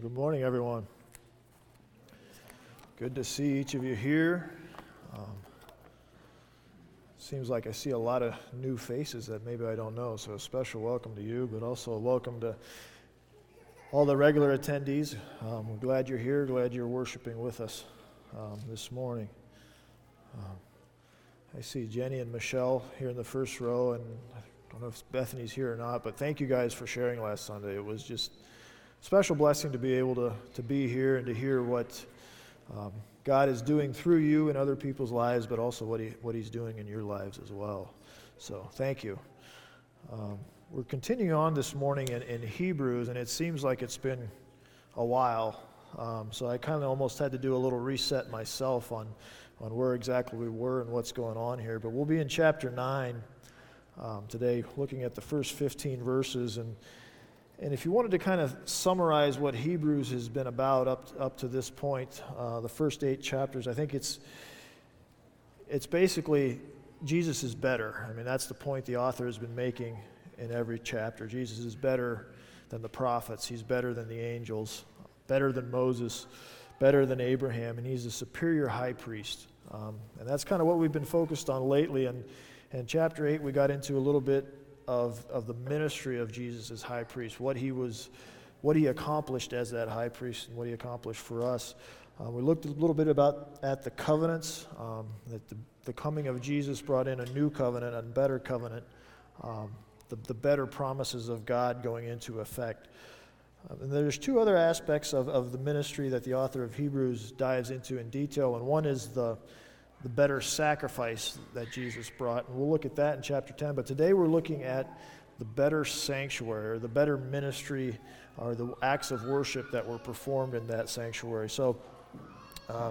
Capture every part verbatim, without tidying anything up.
Good morning, everyone. Good to see each of you here. Um, seems like I see a lot of new faces that maybe I don't know, so a special welcome to you, but also a welcome to all the regular attendees. Um, we're glad you're here, glad you're worshiping with us um, this morning. Um, I see Jenny and Michelle here in the first row, and I don't know if Bethany's here or not, but thank you guys for sharing last Sunday. It was just special blessing to be able to, to be here and to hear what um, God is doing through you in other people's lives, but also what he what He's doing in your lives as well. So thank you. Um, we're continuing on this morning in, in Hebrews, and it seems like it's been a while. Um, so I kind of almost had to do a little reset myself on, on where exactly we were and what's going on here. But we'll be in chapter nine um, today, looking at the first fifteen verses. And And if you wanted to kind of summarize what Hebrews has been about up up to this point, uh, the first eight chapters, I think it's it's basically Jesus is better. I mean, that's the point the author has been making in every chapter. Jesus is better than the prophets. He's better than the angels, better than Moses, better than Abraham, and he's a superior high priest. Um, and that's kind of what we've been focused on lately. And in chapter eight, we got into a little bit Of, of the ministry of Jesus as high priest, what he was, what he accomplished as that high priest, and what he accomplished for us. Uh, we looked a little bit about at the covenants, um, that the, the coming of Jesus brought in a new covenant, a better covenant, um, the, the better promises of God going into effect. Uh, and there's two other aspects of, of the ministry that the author of Hebrews dives into in detail, and one is the the better sacrifice that Jesus brought. And we'll look at that in chapter ten. But today we're looking at the better sanctuary, or the better ministry, or the acts of worship that were performed in that sanctuary. So, um,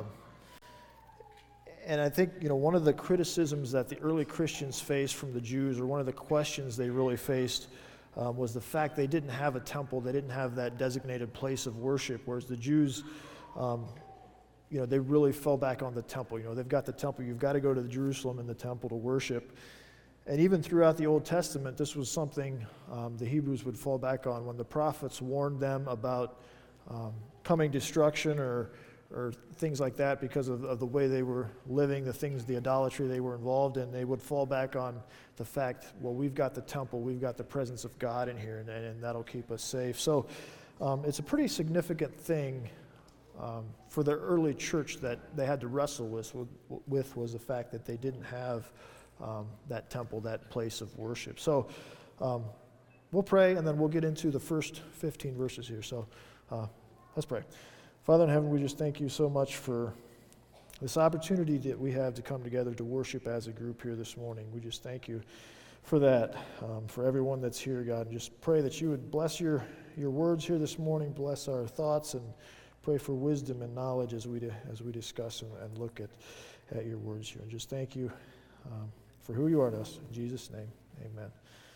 and I think, you know, one of the criticisms that the early Christians faced from the Jews, or one of the questions they really faced, um, was the fact they didn't have a temple. They didn't have that designated place of worship, whereas the Jews, um, you know, they really fell back on the temple. You know, they've got the temple. You've got to go to the Jerusalem and the temple to worship. And even throughout the Old Testament, this was something um, the Hebrews would fall back on when the prophets warned them about um, coming destruction or or things like that because of, of the way they were living, the things, the idolatry they were involved in. They would fall back on the fact, well, we've got the temple, we've got the presence of God in here, and, and that'll keep us safe. So um, it's a pretty significant thing Um, for the early church that they had to wrestle with, with was the fact that they didn't have um, that temple, that place of worship. So um, we'll pray, and then we'll get into the first fifteen verses here. So uh, let's pray. Father in heaven, we just thank you so much for this opportunity that we have to come together to worship as a group here this morning. We just thank you for that, um, for everyone that's here, God. And just pray that you would bless your, your words here this morning, bless our thoughts, and pray for wisdom and knowledge as we as we discuss and, and look at, at your words here. And just thank you um, for who you are to us. In Jesus' name, amen.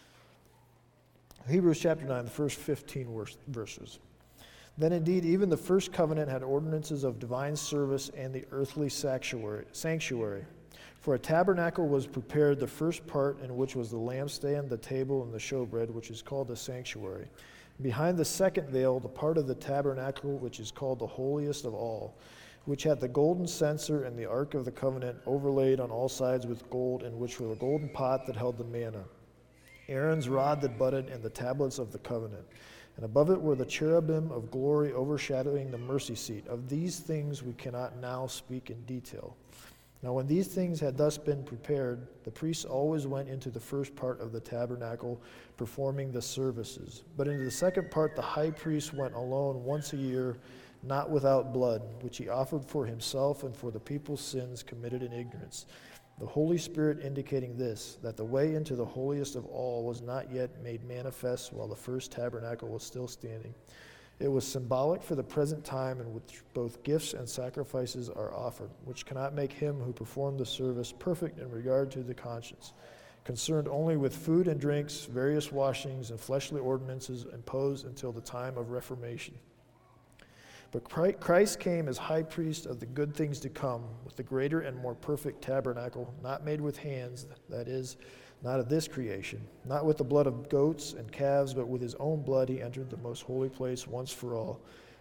Hebrews chapter nine, the first fifteen verses. Then indeed, even the first covenant had ordinances of divine service and the earthly sanctuary. sanctuary. For a tabernacle was prepared, the first part in which was the lampstand, the table, and the showbread, which is called the sanctuary. Behind the second veil, the part of the tabernacle which is called the holiest of all, which had the golden censer and the ark of the covenant overlaid on all sides with gold, in which were the golden pot that held the manna, Aaron's rod that budded, and the tablets of the covenant. And above it were the cherubim of glory overshadowing the mercy seat. Of these things we cannot now speak in detail. Now when these things had thus been prepared, the priests always went into the first part of the tabernacle, performing the services. But into the second part the high priest went alone once a year, not without blood, which he offered for himself and for the people's sins committed in ignorance. The Holy Spirit indicating this, that the way into the holiest of all was not yet made manifest while the first tabernacle was still standing. It was symbolic for the present time in which both gifts and sacrifices are offered, which cannot make him who performed the service perfect in regard to the conscience, concerned only with food and drinks, various washings, and fleshly ordinances imposed until the time of Reformation. But Christ came as high priest of the good things to come, with the greater and more perfect tabernacle, not made with hands, that is, not of this creation, not with the blood of goats and calves, but with his own blood he entered the most holy place once for all,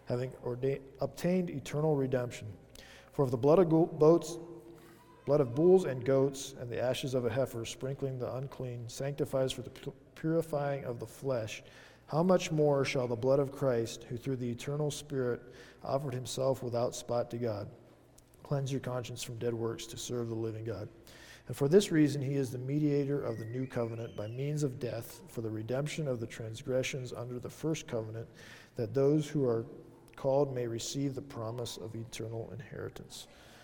having ordained, obtained eternal redemption. For if the blood of go- boats, blood of bulls and goats, and the ashes of a heifer, sprinkling the unclean, sanctifies for the pu- purifying of the flesh, how much more shall the blood of Christ, who through the eternal Spirit offered himself without spot to God, cleanse your conscience from dead works to serve the living God? And for this reason he is the mediator of the new covenant by means of death for the redemption of the transgressions under the first covenant, that those who are called may receive the promise of eternal inheritance.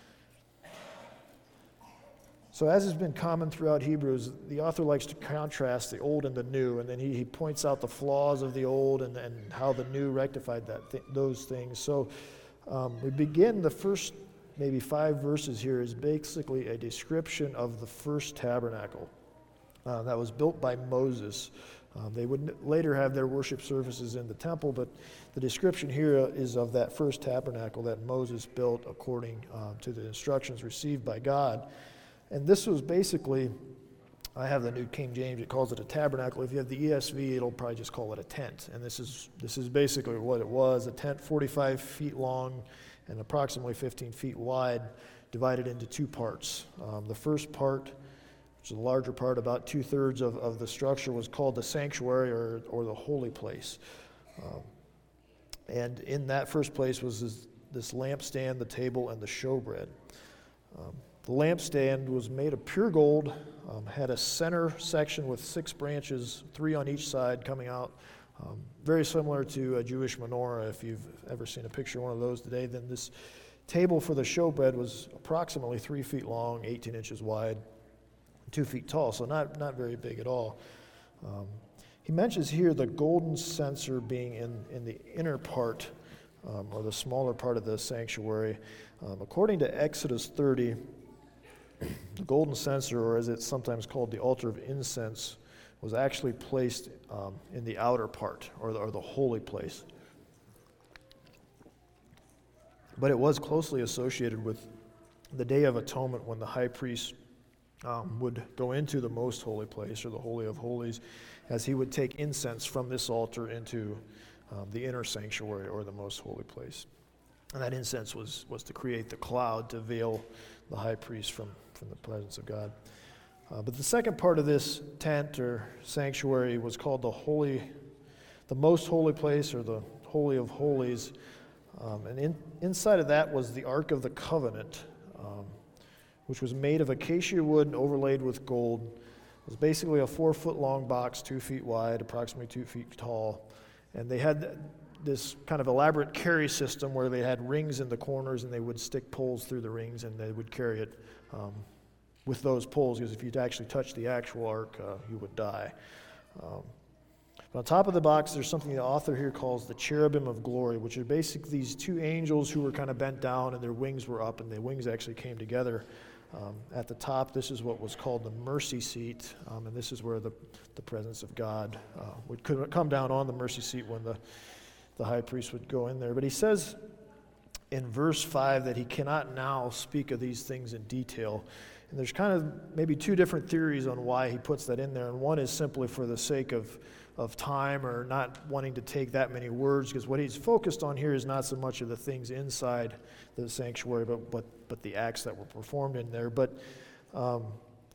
So as has been common throughout Hebrews, the author likes to contrast the old and the new, and then he, he points out the flaws of the old and, and how the new rectified that th- those things. So um, we begin the first maybe five verses here is basically a description of the first tabernacle uh, that was built by Moses. Um, they would n- later have their worship services in the temple, but the description here is of that first tabernacle that Moses built according uh, to the instructions received by God. And this was basically, I have the New King James, it calls it a tabernacle. If you have the E S V, it'll probably just call it a tent. And this is this is basically what it was, a tent forty-five feet long and approximately fifteen feet wide, divided into two parts. Um, the first part, which is a larger part, about two-thirds of, of the structure, was called the sanctuary or, or the holy place. Um, and in that first place was this, this lampstand, the table, and the showbread. Um, The lampstand was made of pure gold, um, had a center section with six branches, three on each side coming out, um, very similar to a Jewish menorah. If you've ever seen a picture of one of those today, then this table for the showbread was approximately three feet long, eighteen inches wide, two feet tall, so not, not very big at all. Um, he mentions here the golden censer being in, in the inner part, um, or the smaller part of the sanctuary. Um, according to Exodus thirty, the golden censer, or as it's sometimes called, the altar of incense, was actually placed um, in the outer part, or the, or the holy place. But it was closely associated with the Day of Atonement, when the high priest um, would go into the most holy place, or the Holy of Holies, as he would take incense from this altar into um, the inner sanctuary, or the most holy place. And that incense was, was to create the cloud to veil the high priest from, from the presence of God. Uh, but the second part of this tent or sanctuary was called the holy, the most holy place, or the Holy of Holies. Um, and in, inside of that was the Ark of the Covenant, um, which was made of acacia wood and overlaid with gold. It was basically a four-foot-long box, two feet wide, approximately two feet tall. And they had this kind of elaborate carry system where they had rings in the corners, and they would stick poles through the rings, and they would carry it um, with those poles, because if you'd actually touch the actual ark, uh, you would die. Um, but on top of the box, there's something the author here calls the cherubim of glory, which are basically these two angels who were kind of bent down, and their wings were up, and the wings actually came together. Um, at the top, this is what was called the mercy seat, um, and this is where the, the presence of God uh, would come down on the mercy seat when the the high priest would go in there. But he says in verse five that he cannot now speak of these things in detail. And there's kind of maybe two different theories on why he puts that in there. And one is simply for the sake of, of time, or not wanting to take that many words, because what he's focused on here is not so much of the things inside the sanctuary, but but, but the acts that were performed in there. But um,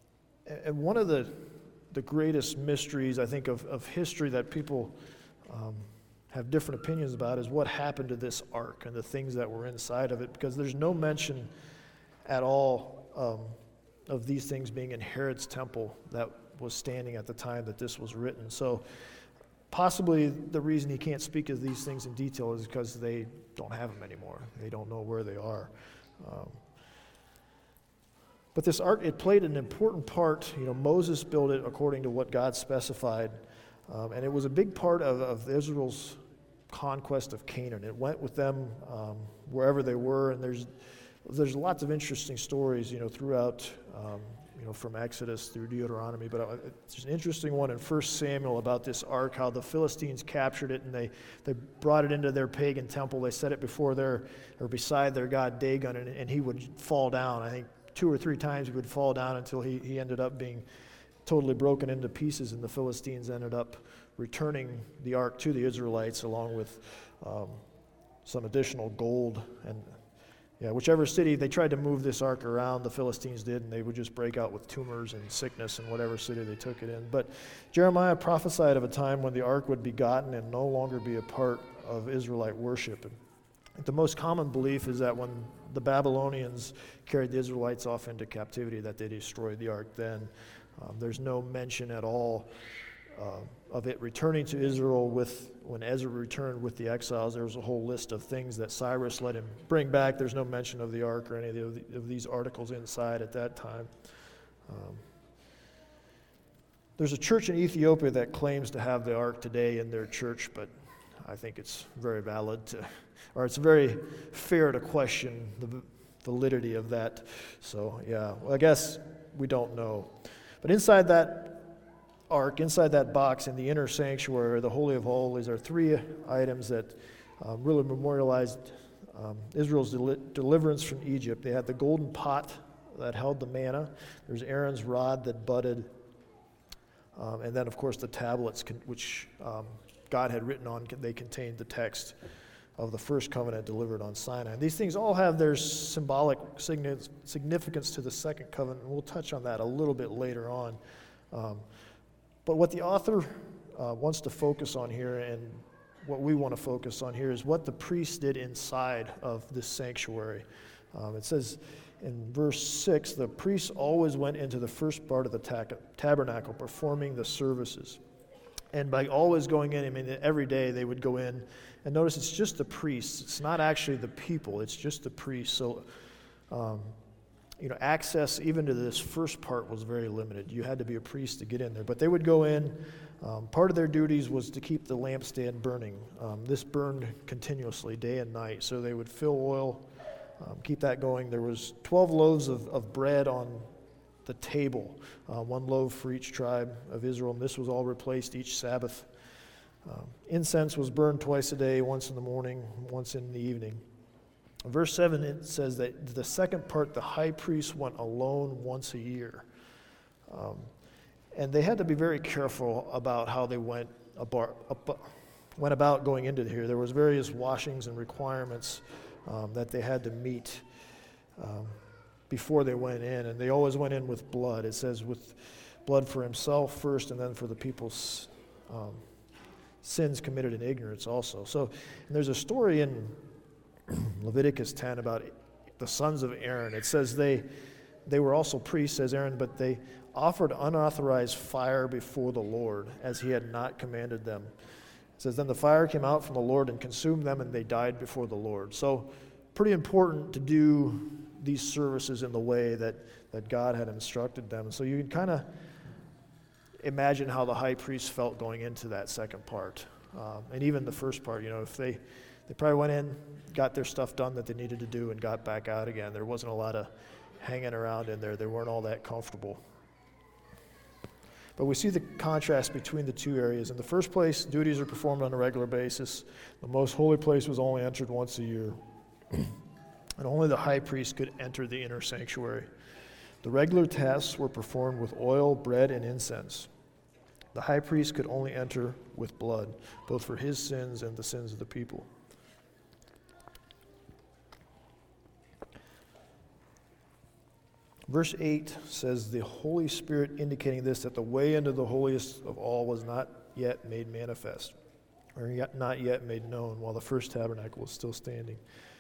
and one of the the greatest mysteries, I think, of, of history that people um, have different opinions about is what happened to this ark and the things that were inside of it, because there's no mention at all um, of these things being in Herod's temple that was standing at the time that this was written. So possibly the reason he can't speak of these things in detail is because they don't have them anymore. They don't know where they are. Um, but this ark, it played an important part. You know, Moses built it according to what God specified. Um, and it was a big part of, of Israel's conquest of Canaan. It went with them um, wherever they were, and there's there's lots of interesting stories, you know, throughout, um, you know, from Exodus through Deuteronomy. But uh, there's an interesting one in First Samuel about this ark, how the Philistines captured it, and they, they brought it into their pagan temple. They set it before their, or beside their god Dagon, and, and he would fall down. I think two or three times he would fall down until he, he ended up being totally broken into pieces, and the Philistines ended up returning the ark to the Israelites along with um, some additional gold. And yeah, whichever city, they tried to move this ark around, the Philistines did, and they would just break out with tumors and sickness in whatever city they took it in. But Jeremiah prophesied of a time when the ark would be gotten and no longer be a part of Israelite worship. And the most common belief is that when the Babylonians carried the Israelites off into captivity, that they destroyed the ark then. Um, there's no mention at all uh, of it returning to Israel with, when Ezra returned with the exiles. There was a whole list of things that Cyrus let him bring back. There's no mention of the ark or any of, the, of these articles inside at that time. Um, there's a church in Ethiopia that claims to have the ark today in their church, but I think it's very valid to, or it's very fair to question the validity of that. So yeah, well, I guess we don't know. But inside that ark, inside that box in the inner sanctuary, the Holy of Holies, are three items that um, really memorialized um, Israel's del- deliverance from Egypt. They had the golden pot that held the manna. There's Aaron's rod that budded. Um, and then, of course, the tablets, con- which um, God had written on, they contained the text of the first covenant delivered on Sinai. And these things all have their symbolic significance to the second covenant, and we'll touch on that a little bit later on. Um, But what the author uh, wants to focus on here, and what we want to focus on here, is what the priests did inside of this sanctuary. Um, it says in verse six, the priests always went into the first part of the ta- tabernacle, performing the services. And by always going in, I mean every day they would go in, and notice it's just the priests. It's not actually the people, it's just the priests. So, um, you know, access even to this first part was very limited. You had to be a priest to get in there. But they would go in. Um, part of their duties was to keep the lampstand burning. Um, this burned continuously, day and night. So they would fill oil, um, keep that going. There was twelve loaves of, of bread on the table, uh, one loaf for each tribe of Israel, and this was all replaced each Sabbath. Um, incense was burned twice a day, once in the morning, once in the evening. Verse seven, it says that the second part, the high priest went alone once a year. Um, and they had to be very careful about how they went about, went about going into here. There was various washings and requirements um, that they had to meet um, before they went in. And they always went in with blood. It says with blood for himself first, and then for the people's um, sins committed in ignorance also. So, and there's a story in Leviticus ten about the sons of Aaron. It says they they were also priests, says Aaron, but they offered unauthorized fire before the Lord, as he had not commanded them. It says, then the fire came out from the Lord and consumed them, and they died before the Lord. So pretty important to do these services in the way that, that God had instructed them. So you can kind of imagine how the high priest felt going into that second part. Um, and even the first part, you know, if they They probably went in, got their stuff done that they needed to do, and got back out again. There wasn't a lot of hanging around in there. They weren't all that comfortable. But we see the contrast between the two areas. In the first place, duties are performed on a regular basis. The most holy place was only entered once a year. And only the high priest could enter the inner sanctuary. The regular tasks were performed with oil, bread, and incense. The high priest could only enter with blood, both for his sins and the sins of the people. Verse eight says, the Holy Spirit indicating this, that the way into the holiest of all was not yet made manifest, or yet not yet made known, while the first tabernacle was still standing.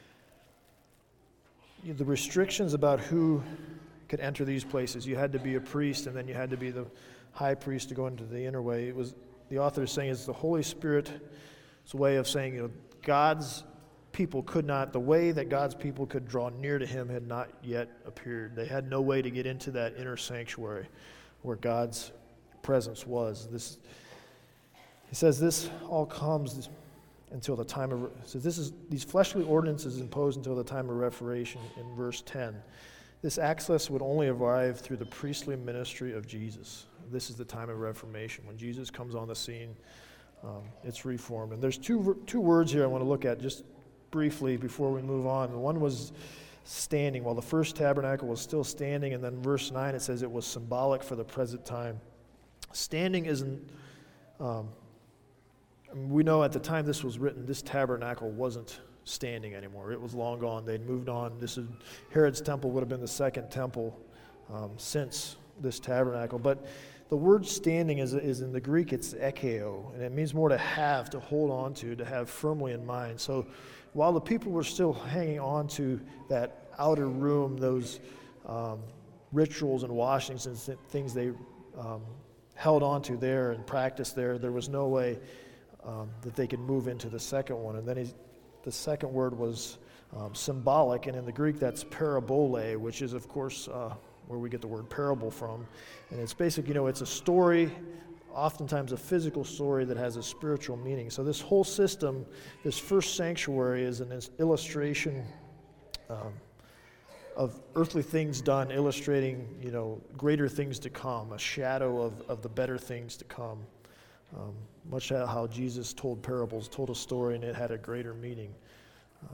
The restrictions about who could enter these places, you had to be a priest, and then you had to be the high priest to go into the inner way. It was, the author is saying, it's the Holy Spirit's way of saying, you know, God's people could not, the way that God's people could draw near to him had not yet appeared. They had no way to get into that inner sanctuary where God's presence was. This, he says this all comes until the time of, so this is, these fleshly ordinances imposed until the time of Reformation in verse ten. This access would only arrive through the priestly ministry of Jesus. This is the time of Reformation. When Jesus comes on the scene, um, it's reformed. And there's two two words here I want to look at just briefly before we move on. One was standing. While the first tabernacle was still standing, and then verse nine it says it was symbolic for the present time. Standing isn't, um, we know at the time this was written, this tabernacle wasn't standing anymore. It was long gone. They'd moved on. This is Herod's temple would have been the second temple um, since this tabernacle. But the word standing is, is in the Greek, it's ekeo, and it means more to have, to hold on to, to have firmly in mind. So while the people were still hanging on to that outer room, those um, rituals and washings and things they um, held on to there and practiced there, there was no way um, that they could move into the second one. And then he, the second word was um, symbolic, and in the Greek that's parabole, which is, of course, uh, where we get the word parable from. And it's basic, you know, it's a story, oftentimes a physical story that has a spiritual meaning. So this whole system, this first sanctuary is an illustration um, of earthly things done, illustrating, you know, greater things to come, a shadow of, of the better things to come. Um, much how Jesus told parables, told a story, and it had a greater meaning. Um,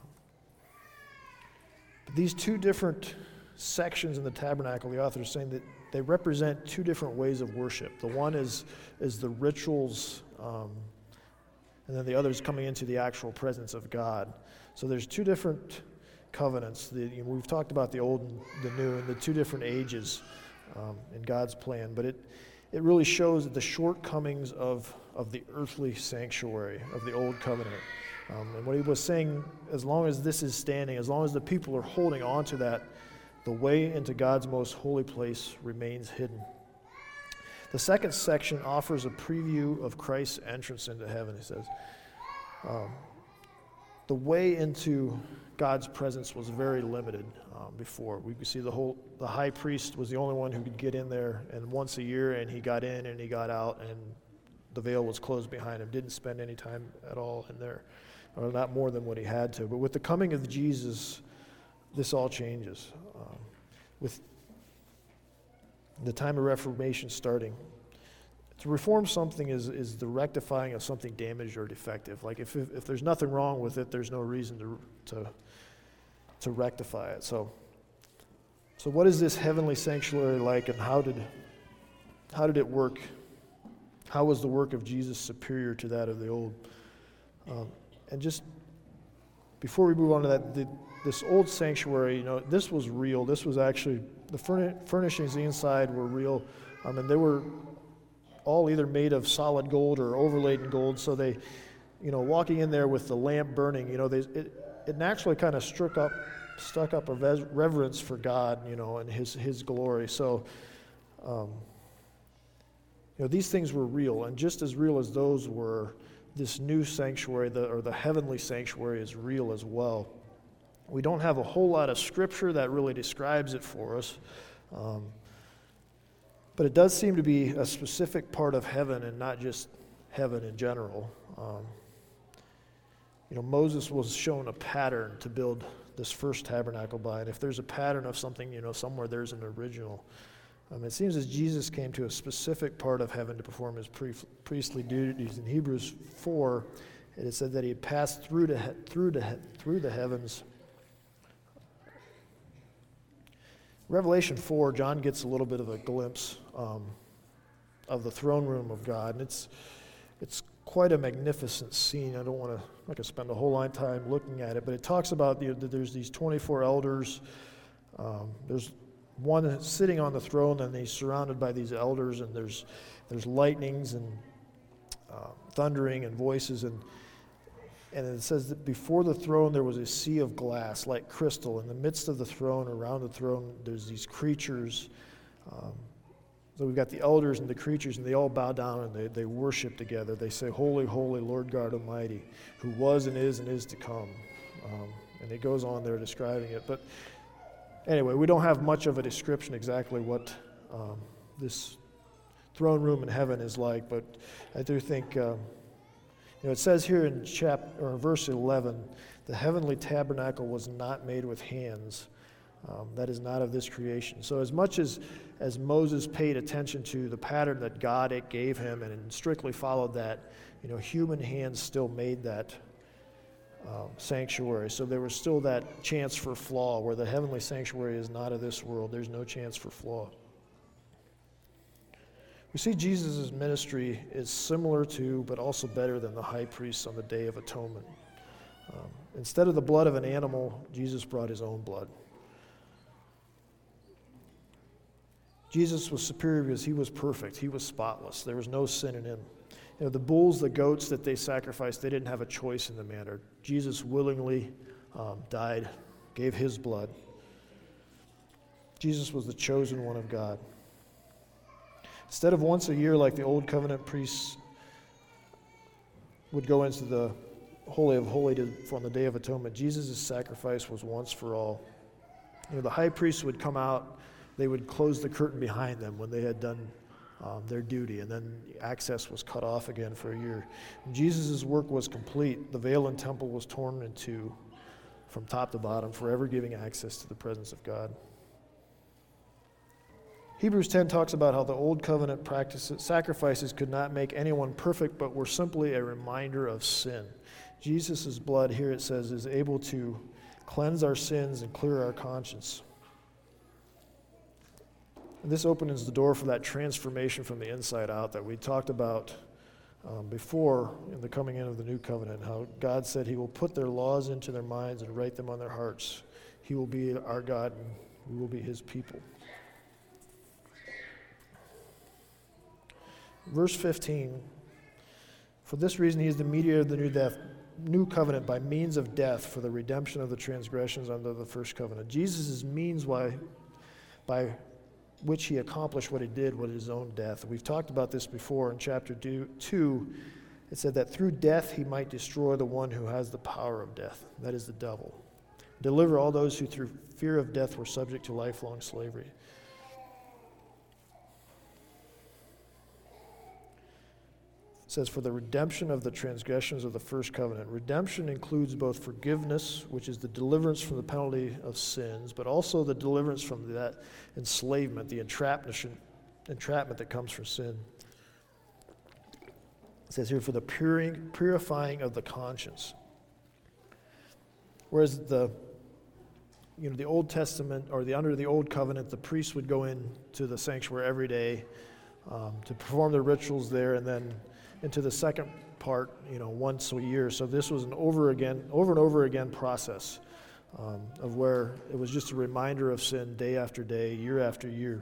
but these two different sections in the tabernacle, the author is saying that they represent two different ways of worship. The one is is the rituals, um, and then the other is coming into the actual presence of God. So there's two different covenants. The, you know, we've talked about the old and the new, and the two different ages um, in God's plan. But it it really shows the shortcomings of of the earthly sanctuary of the old covenant. Um, and what he was saying, as long as this is standing, as long as the people are holding on to that, the way into God's most holy place remains hidden. The second section offers a preview of Christ's entrance into heaven. He says, um, the way into God's presence was very limited um, before. We could see the whole, the high priest was the only one who could get in there, and once a year, and he got in and he got out, and the veil was closed behind him. Didn't spend any time at all in there, or not more than what he had to. But with the coming of Jesus, this all changes. Um, with the time of Reformation starting, to reform something is, is the rectifying of something damaged or defective. Like if, if if there's nothing wrong with it, there's no reason to to to rectify it. So so what is this heavenly sanctuary like, and how did how did it work? How was the work of Jesus superior to that of the old? Um, and just before we move on to that, the, this old sanctuary, you know, this was real. This was actually, the furni- furnishings inside were real. I mean, they were all either made of solid gold or overlaid in gold. So they, you know, walking in there with the lamp burning, you know, they, it, it naturally kind of struck up, stuck up a ves- reverence for God, you know, and His His glory. So, um, you know, these things were real, and just as real as those were, this new sanctuary, the, or the heavenly sanctuary, is real as well. We don't have a whole lot of scripture that really describes it for us, um, but it does seem to be a specific part of heaven and not just heaven in general. Um, you know, Moses was shown a pattern to build this first tabernacle by, and if there's a pattern of something, you know, somewhere there's an original. Um, it seems as Jesus came to a specific part of heaven to perform his pre- priestly duties. In Hebrews four, it is said that he had passed through to he- through to he- through the heavens. Revelation four, John gets a little bit of a glimpse um, of the throne room of God, and it's it's quite a magnificent scene. I don't want to, I'm not going to spend a whole lot of time looking at it, but it talks about the, there's these twenty-four elders. Um, there's one sitting on the throne, and he's surrounded by these elders, and there's there's lightnings and uh, thundering and voices, and and it says that before the throne there was a sea of glass like crystal. In the midst of the throne, around the throne, there's these creatures. Um, so we've got the elders and the creatures, and they all bow down and they, they worship together. They say, "Holy, holy, Lord God Almighty, who was and is and is to come." Um, and it goes on there describing it, but. Anyway, we don't have much of a description exactly what um, this throne room in heaven is like, but I do think, um, you know, it says here in chapter or in verse eleven, the heavenly tabernacle was not made with hands. Um, that is not of this creation. So as much as, as Moses paid attention to the pattern that God it gave him and strictly followed that, you know, human hands still made that Um, sanctuary. So there was still that chance for flaw, where the heavenly sanctuary is not of this world. There's no chance for flaw. We see Jesus' ministry is similar to, but also better than the high priest on the Day of Atonement. Um, instead of the blood of an animal, Jesus brought his own blood. Jesus was superior because he was perfect. He was spotless. There was no sin in him. You know, the bulls, the goats that they sacrificed, they didn't have a choice in the matter. Jesus willingly um, died, gave his blood. Jesus was the chosen one of God. Instead of once a year like the old covenant priests would go into the Holy of Holies on the Day of Atonement, Jesus' sacrifice was once for all. You know, the high priest would come out, they would close the curtain behind them when they had done um, their duty, and then access was cut off again for a year. Jesus' work was complete. The veil in temple was torn in two from top to bottom, forever giving access to the presence of God. Hebrews ten talks about how the old covenant practices, sacrifices could not make anyone perfect, but were simply a reminder of sin. Jesus' blood, here it says, is able to cleanse our sins and clear our conscience. And this opens the door for that transformation from the inside out that we talked about um, before in the coming in of the new covenant, how God said he will put their laws into their minds and write them on their hearts. He will be our God and we will be his people. Verse fifteen, for this reason he is the mediator of the new death, new covenant by means of death for the redemption of the transgressions under the first covenant. Jesus' means why, by which he accomplished what he did with his own death. We've talked about this before in chapter two. It said that through death he might destroy the one who has the power of death, that is the devil. Deliver all those who through fear of death were subject to lifelong slavery. It says, for the redemption of the transgressions of the first covenant. Redemption includes both forgiveness, which is the deliverance from the penalty of sins, but also the deliverance from that enslavement, the entrapment, entrapment that comes from sin. It says here, for the puring, purifying of the conscience. Whereas the, you know, the Old Testament, or the under the Old Covenant, the priests would go into the sanctuary every day um, to perform their rituals there, and then into the second part, you know, once a year. So this was an over again, over and over again process um, of where it was just a reminder of sin day after day, year after year.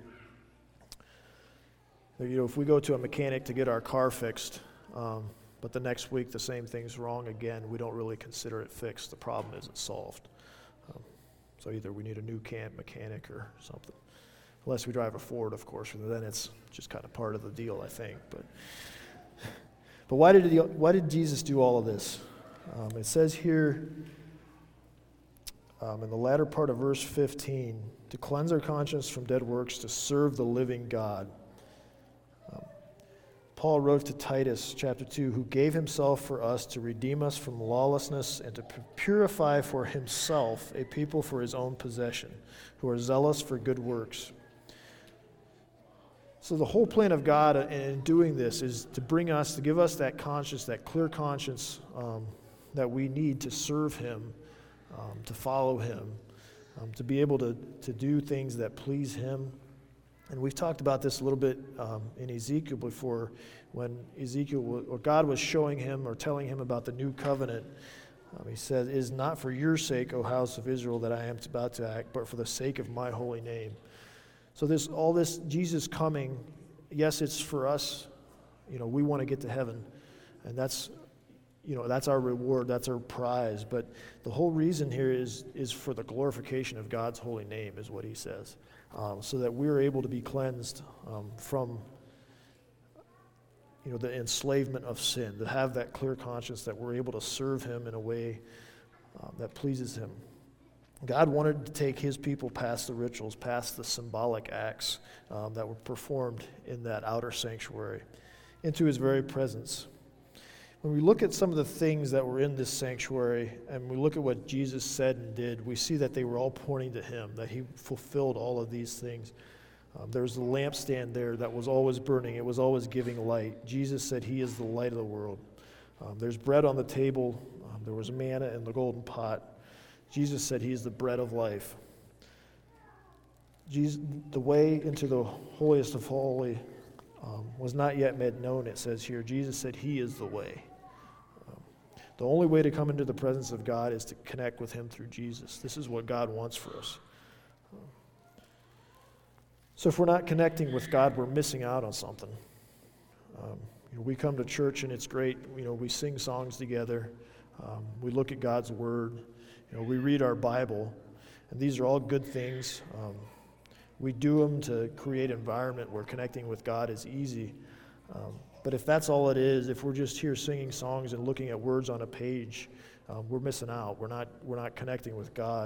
You know, if we go to a mechanic to get our car fixed, um, but the next week the same thing's wrong again, we don't really consider it fixed. The problem isn't solved. Um, so either we need a new can mechanic or something. Unless we drive a Ford, of course, then it's just kind of part of the deal, I think. But But why did he, why did Jesus do all of this? Um, it says here um, in the latter part of verse fifteen, to cleanse our conscience from dead works, to serve the living God. Um, Paul wrote to Titus chapter two, who gave himself for us to redeem us from lawlessness and to purify for himself a people for his own possession, who are zealous for good works. So the whole plan of God in doing this is to bring us, to give us that conscience, that clear conscience um, that we need to serve him, um, to follow him, um, to be able to, to do things that please him. And we've talked about this a little bit um, in Ezekiel before, when Ezekiel, or God was showing him or telling him about the new covenant. Um, he said, it is not for your sake, O house of Israel, that I am about to act, but for the sake of my holy name. So this, all this Jesus coming, yes, it's for us. You know, we want to get to heaven, and that's, you know, that's our reward, that's our prize. But the whole reason here is is for the glorification of God's holy name, is what he says, um, so that we're able to be cleansed um, from, you know, the enslavement of sin, to have that clear conscience that we're able to serve him in a way um, that pleases him. God wanted to take his people past the rituals, past the symbolic acts um, that were performed in that outer sanctuary, into his very presence. When we look at some of the things that were in this sanctuary, and we look at what Jesus said and did, we see that they were all pointing to him, that he fulfilled all of these things. Um, there was the lampstand there that was always burning. It was always giving light. Jesus said he is the light of the world. Um, there's bread on the table. Um, there was manna in the golden pot. Jesus said he is the bread of life. Jesus, the way into the holiest of holy um, was not yet made known, it says here. Jesus said he is the way. Um, The only way to come into the presence of God is to connect with him through Jesus. This is what God wants for us. So if we're not connecting with God, we're missing out on something. Um, you know, we come to church and it's great. You know, we sing songs together. Um, we look at God's Word. You know, we read our Bible. And these are all good things. Um, we do them to create an environment where connecting with God is easy. Um, but if that's all it is, if we're just here singing songs and looking at words on a page, um, we're missing out. We're not, we're not connecting with God.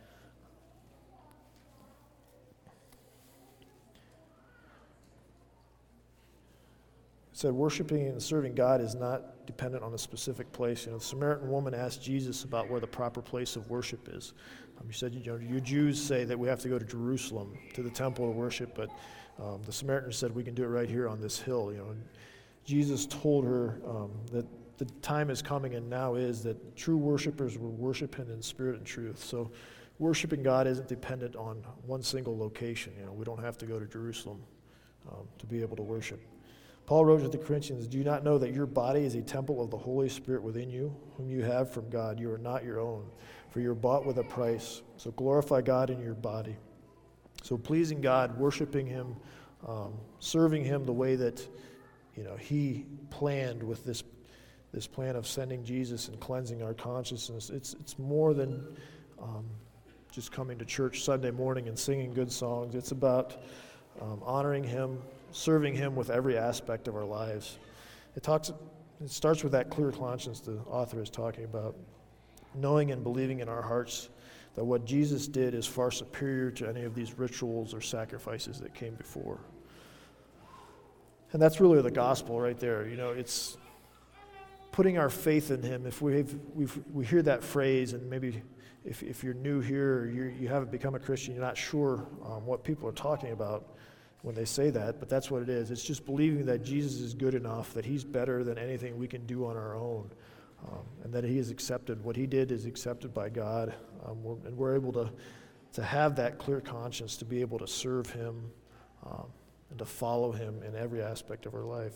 It said worshiping and serving God is not dependent on a specific place. You know, the Samaritan woman asked Jesus about where the proper place of worship is. Um, he said, you know, you Jews say that we have to go to Jerusalem, to the temple to worship, but um, the Samaritan said we can do it right here on this hill. You know, and Jesus told her um, that the time is coming, and now is, that true worshipers will worship him in spirit and truth. So worshiping God isn't dependent on one single location. You know, we don't have to go to Jerusalem um, to be able to worship. Paul wrote to the Corinthians, do you not know that your body is a temple of the Holy Spirit within you, whom you have from God? You are not your own, for you are bought with a price. So glorify God in your body. So pleasing God, worshiping him, um, serving him the way that, you know, he planned with this this plan of sending Jesus and cleansing our consciousness. It's it's more than um, just coming to church Sunday morning and singing good songs. It's about um, honoring him, serving him with every aspect of our lives. It talks. It starts with that clear conscience the author is talking about, knowing and believing in our hearts that what Jesus did is far superior to any of these rituals or sacrifices that came before. And that's really the gospel right there. You know, it's putting our faith in him. If we've, we've, we hear that phrase, and maybe if, if you're new here or you're, you haven't become a Christian, you're not sure um, what people are talking about when they say that, but that's what it is. It's just believing that Jesus is good enough, that he's better than anything we can do on our own, um, and that he is accepted. What he did is accepted by God, um, we're, and we're able to, to have that clear conscience, to be able to serve him um, and to follow him in every aspect of our life.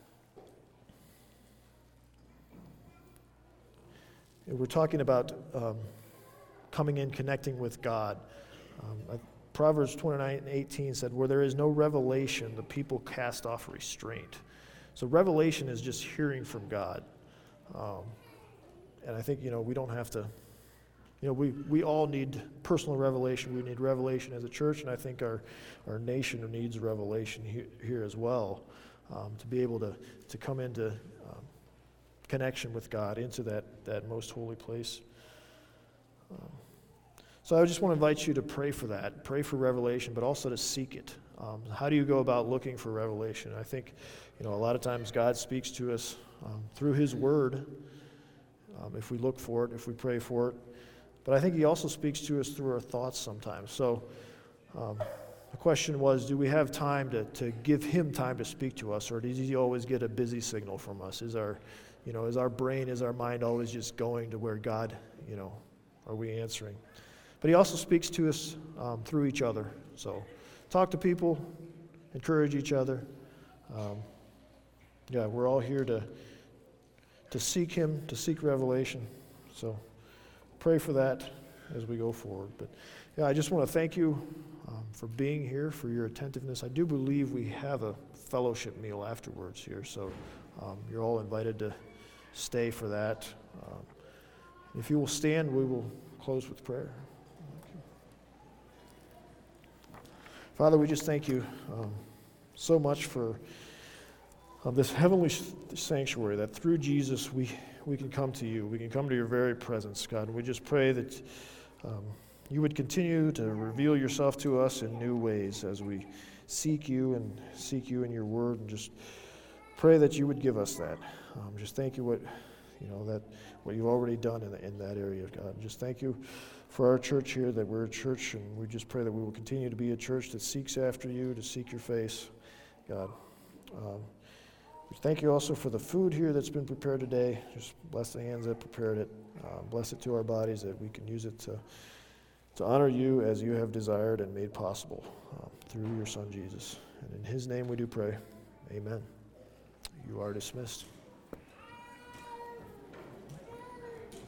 And we're talking about um, coming in, connecting with God. Um, I, Proverbs twenty-nine and eighteen said, where there is no revelation, the people cast off restraint. So revelation is just hearing from God. Um, and I think, you know, we don't have to, you know, we, we all need personal revelation. We need revelation as a church, and I think our, our nation needs revelation here, here as well, um, to be able to, to come into um, connection with God, into that, that most holy place. Um, So I just want to invite you to pray for that, pray for revelation, but also to seek it. Um, how do you go about looking for revelation? I think, you know, a lot of times God speaks to us um, through his word, um, if we look for it, if we pray for it. But I think he also speaks to us through our thoughts sometimes. So um, the question was, do we have time to, to give him time to speak to us, or does he always get a busy signal from us? Is our, you know, is our brain, is our mind always just going to where God, you know, are we answering? But he also speaks to us um, through each other. So talk to people, encourage each other. Um, yeah, we're all here to to seek him, to seek revelation. So pray for that as we go forward. But yeah, I just want to thank you um, for being here, for your attentiveness. I do believe we have a fellowship meal afterwards here, so um, you're all invited to stay for that. Um, if you will stand, we will close with prayer. Father, we just thank you um, so much for um, this heavenly sanctuary, that through Jesus we, we can come to you. We can come to your very presence, God. And we just pray that um, you would continue to reveal yourself to us in new ways as we seek you and seek you in your word, and just pray that you would give us that. Um, just thank you what you know that what you've already done in, the, in that area, God. Just thank you for our church here, that we're a church, and we just pray that we will continue to be a church that seeks after you, to seek your face, God. Um, thank you also for the food here that's been prepared today. Just bless the hands that prepared it. Uh, bless it to our bodies, that we can use it to, to honor you as you have desired and made possible uh, through your Son, Jesus. And in his name we do pray. Amen. You are dismissed.